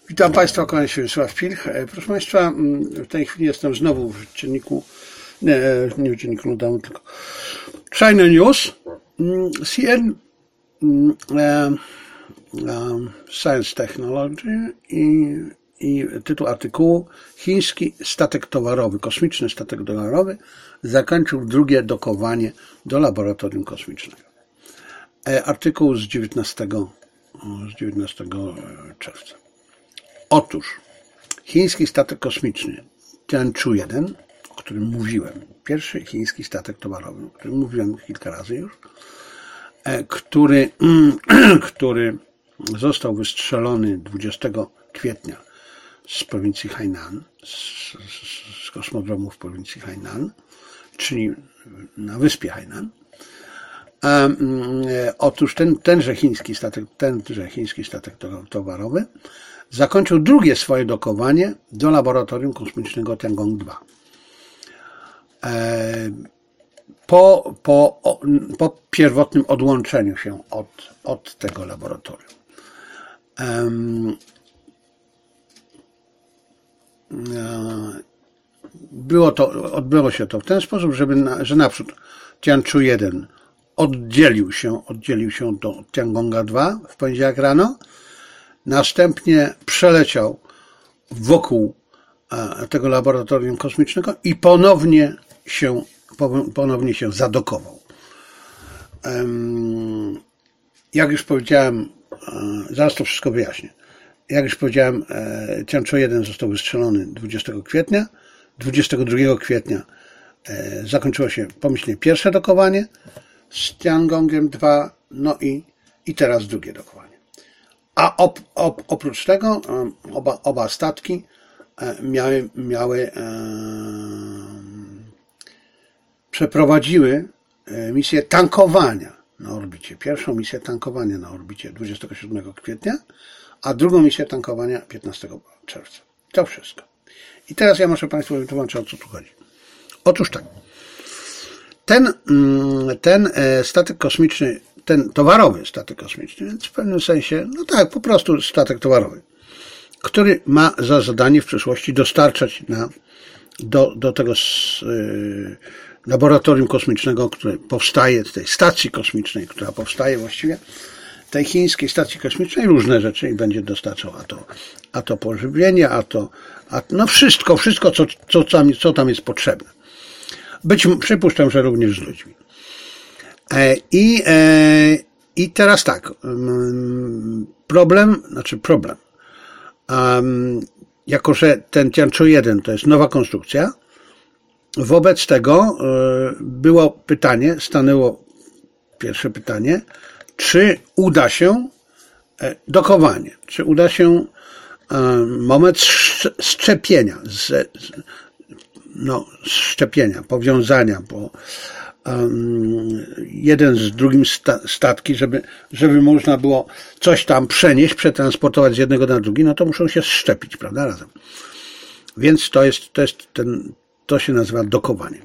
Witam Państwa, kłaniam się Wiesław Pilch. Proszę Państwa, w tej chwili jestem znowu w dzienniku, nie w dzienniku Ludowym, tylko China News, CN, Science Technology i tytuł artykułu: chiński statek towarowy, kosmiczny statek towarowy zakończył drugie dokowanie do laboratorium kosmicznego. Artykuł z 19 czerwca. Otóż chiński statek kosmiczny Tianqiu-1, o którym mówiłem, pierwszy chiński statek towarowy, o którym mówiłem kilka razy już, który został wystrzelony 20 kwietnia z prowincji Hainan, z kosmodromu w prowincji Hainan, czyli na wyspie Hainan. Otóż tenże chiński statek towarowy zakończył drugie swoje dokowanie do laboratorium kosmicznego Tiangong-2. Po pierwotnym odłączeniu się od tego laboratorium. Odbyło się to w ten sposób, że naprzód Tianqiu-1 oddzielił się do Tiangonga 2 w poniedziałek rano, następnie przeleciał wokół tego laboratorium kosmicznego i ponownie się zadokował. Jak już powiedziałem, zaraz to wszystko wyjaśnię. Jak już powiedziałem, Tianqiu-1 został wystrzelony 20 kwietnia. 22 kwietnia zakończyło się pomyślnie pierwsze dokowanie z Tiangongiem 2, no i teraz drugie dokowanie. A oprócz tego oba statki przeprowadziły misję tankowania na orbicie. Pierwszą misję tankowania na orbicie 27 kwietnia, a drugą misję tankowania 15 czerwca. To wszystko. I teraz ja muszę Państwu wytłumaczyć, o co tu chodzi. Otóż tak. Ten statek kosmiczny, ten towarowy statek kosmiczny, więc w pewnym sensie, no tak, po prostu statek towarowy, który ma za zadanie w przyszłości dostarczać do tego laboratorium kosmicznego, które powstaje, tej stacji kosmicznej, która powstaje właściwie, tej chińskiej stacji kosmicznej, różne rzeczy i będzie dostarczał, a to pożywienie, no wszystko, co tam jest potrzebne. Przypuszczam, że również z ludźmi. I teraz tak, problem. Jako że ten Tianqiu-1 to jest nowa konstrukcja, wobec tego stanęło pierwsze pytanie, czy uda się dokowanie, czy uda się moment szczepienia, szczepienia, powiązania, bo jeden z drugim statki, żeby można było coś tam przenieść, przetransportować z jednego na drugi, no to muszą się szczepić, prawda, razem. Więc to się nazywa dokowaniem.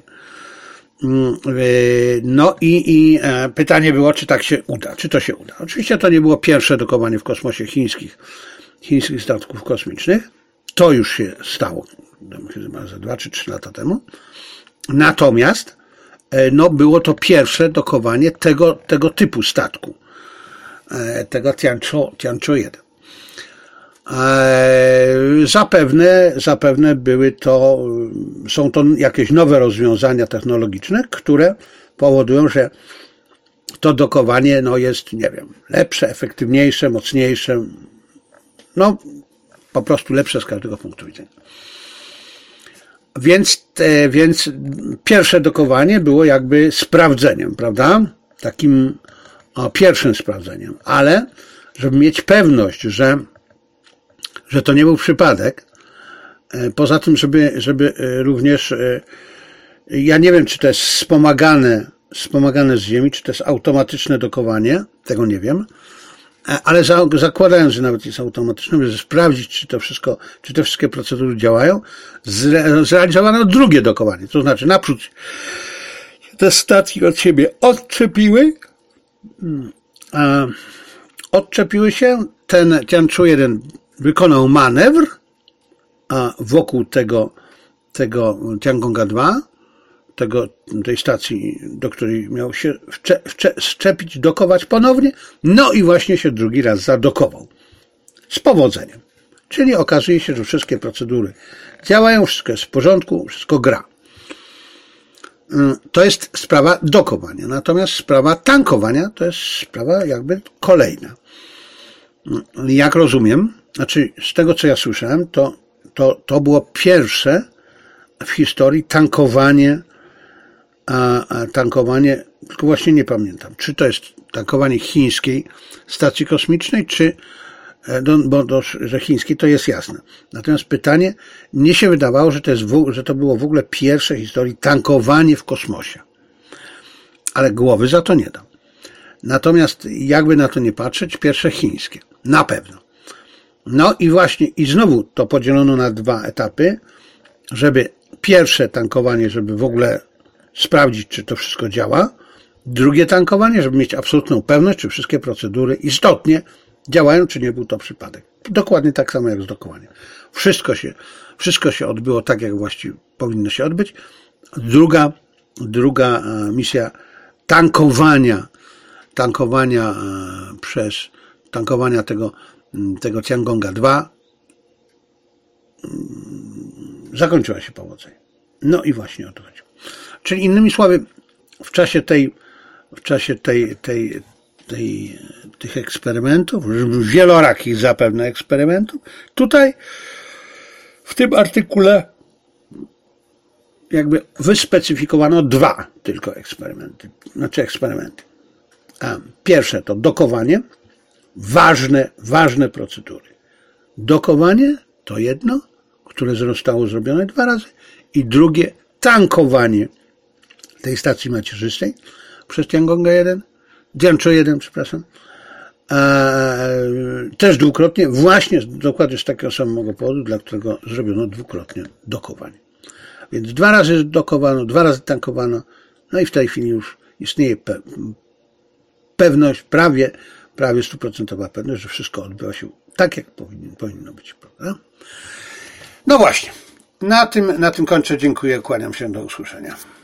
No i pytanie było, czy tak się uda, czy to się uda. Oczywiście to nie było pierwsze dokowanie w kosmosie chińskich statków kosmicznych. To już się stało, chyba za 2 czy 3 lata temu. Natomiast było to pierwsze dokowanie tego typu statku, tego Tianqiu-1. Zapewne są to jakieś nowe rozwiązania technologiczne, które powodują, że to dokowanie jest, nie wiem, lepsze, efektywniejsze, mocniejsze, po prostu lepsze z każdego punktu widzenia. Więc pierwsze dokowanie było jakby sprawdzeniem, prawda? Takim pierwszym sprawdzeniem. Ale żeby mieć pewność, że to nie był przypadek, poza tym, żeby również, ja nie wiem, czy to jest wspomagane z Ziemi, czy to jest automatyczne dokowanie, tego nie wiem, ale zakładając, że nawet jest automatyczne, żeby sprawdzić, czy te wszystkie procedury działają, zrealizowano drugie dokowanie. To znaczy naprzód te statki od siebie odczepiły się, ten Tianqiu-1 wykonał manewr wokół tego Tiangong 2, tej stacji, do której miał się szczepić, dokować ponownie, no i właśnie się drugi raz zadokował. Z powodzeniem. Czyli okazuje się, że wszystkie procedury działają, wszystko jest w porządku, wszystko gra. To jest sprawa dokowania. Natomiast sprawa tankowania to jest sprawa jakby kolejna. Jak rozumiem, znaczy z tego co ja słyszałem, to było pierwsze w historii tankowanie, tylko właśnie nie pamiętam, czy to jest tankowanie chińskiej stacji kosmicznej, czy, że chińskiej to jest jasne. Natomiast pytanie, mnie się wydawało, że to było w ogóle pierwsze w historii tankowanie w kosmosie. Ale głowy za to nie dam. Natomiast jakby na to nie patrzeć, pierwsze chińskie. Na pewno. No i właśnie, i znowu to podzielono na dwa etapy, żeby pierwsze tankowanie, żeby w ogóle sprawdzić, czy to wszystko działa. Drugie tankowanie, żeby mieć absolutną pewność, czy wszystkie procedury istotnie działają, czy nie był to przypadek. Dokładnie tak samo jak z dokowaniem. Wszystko się odbyło tak, jak właściwie powinno się odbyć. Druga misja tankowania tego Tiangong 2 zakończyła się powodzeniem. No i właśnie o to chodzi. Czyli innymi słowy, w czasie tych eksperymentów, wielorakich zapewne eksperymentów, tutaj w tym artykule jakby wyspecyfikowano dwa tylko eksperymenty. Pierwsze to dokowanie, ważne procedury. Dokowanie to jedno, które zostało zrobione 2 razy, i drugie tankowanie tej stacji macierzystej przez Tiancho 1, przepraszam, też dwukrotnie, właśnie dokładnie z takiego samego powodu, dla którego zrobiono dwukrotnie dokowanie. Więc 2 razy dokowano, 2 razy tankowano, no i w tej chwili już istnieje pewność, prawie 100% pewność, że wszystko odbywa się tak, jak powinno być. Prawda? No właśnie, na tym kończę. Dziękuję, kłaniam się, do usłyszenia.